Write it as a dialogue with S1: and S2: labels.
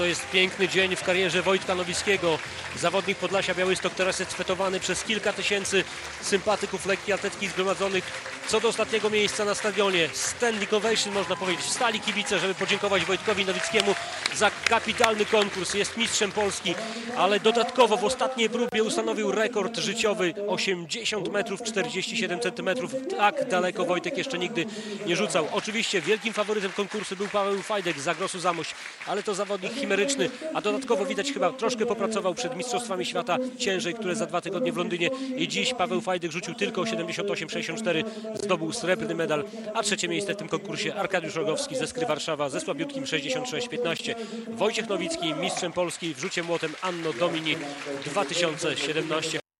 S1: to jest piękny dzień w karierze Wojtka Nowickiego. Zawodnik Podlasia Białystok teraz jest fetowany przez kilka tysięcy sympatyków lekkiej atletyki zgromadzonych co do ostatniego miejsca na stadionie. Standing ovation, można powiedzieć. Wstali kibice, żeby podziękować Wojtkowi Nowickiemu za kapitalny konkurs. Jest mistrzem Polski, ale dodatkowo w ostatniej próbie ustanowił rekord życiowy 80 metrów 47 centymetrów. Tak daleko Wojtek jeszcze nigdy nie rzucał. Oczywiście wielkim faworytem konkursu był Paweł Fajdek z Zagrosu Zamość, ale to zawodnik chimeryczny, a dodatkowo widać chyba troszkę popracował przed Mistrzostwami Świata ciężej, które za 2 tygodnie w Londynie, i dziś Paweł Fajdek rzucił tylko 78,64, zdobył srebrny medal, a trzecie miejsce w tym konkursie Arkadiusz Rogowski ze Skry Warszawa ze słabiutkim 66,15. Wojciech Nowicki mistrzem Polski w rzucie młotem Anno Domini 2017.